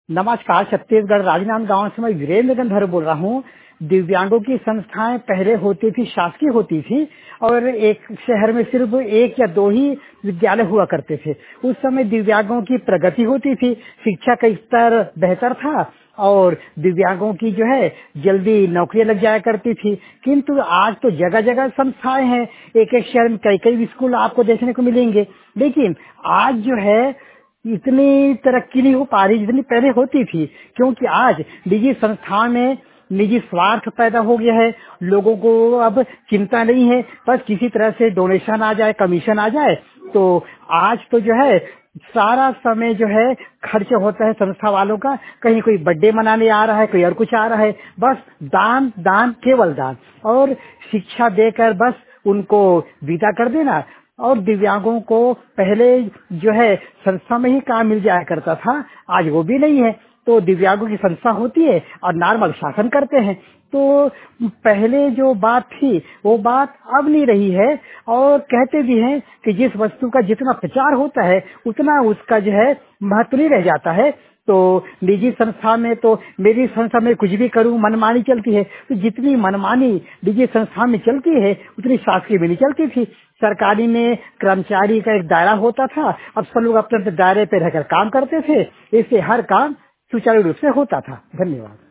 नमस्कार। छत्तीसगढ़ राजनांदगांव से मैं वीरेंद्र गंधर बोल रहा हूँ। दिव्यांगों की संस्थाएं पहले होती थी, शासकीय होती थी और एक शहर में सिर्फ एक या दो ही विद्यालय हुआ करते थे। उस समय दिव्यांगों की प्रगति होती थी, शिक्षा का स्तर बेहतर था और दिव्यांगों की जो है जल्दी नौकरी लग जाया करती थी। किंतु आज तो जगह जगह संस्थाएं हैं, एक एक शहर में कई कई स्कूल आपको देखने को मिलेंगे। लेकिन आज जो है इतनी तरक्की नहीं हो पा रही जितनी पहले होती थी, क्योंकि आज निजी संस्थान में निजी स्वार्थ पैदा हो गया है। लोगों को अब चिंता नहीं है, बस किसी तरह से डोनेशन आ जाए, कमीशन आ जाए। तो आज तो जो है सारा समय जो है खर्च होता है संस्था वालों का। कहीं कोई बर्थडे मनाने आ रहा है, कोई और कुछ आ रहा है, बस दान दान केवल दान, और शिक्षा देकर बस उनको विदा कर देना। और दिव्यांगों को पहले जो है संस्था में ही काम मिल जाया करता था, आज वो भी नहीं है। तो दिव्यांगों की संस्था होती है और नॉर्मल शासन करते हैं। तो पहले जो बात थी वो बात अब नहीं रही है। और कहते भी हैं कि जिस वस्तु का जितना प्रचार होता है उतना उसका जो है महत्व नहीं रह जाता है। तो निजी संस्था में तो मेरी संस्था में कुछ भी करूं मनमानी चलती है, तो जितनी मनमानी निजी संस्था में चलती है उतनी शासकीय में नहीं चलती थी। सरकारी में कर्मचारी का एक दायरा होता था, अब सब लोग अपने अपने दायरे पे रहकर काम करते थे, इससे हर काम सुचारू रूप से होता था। धन्यवाद।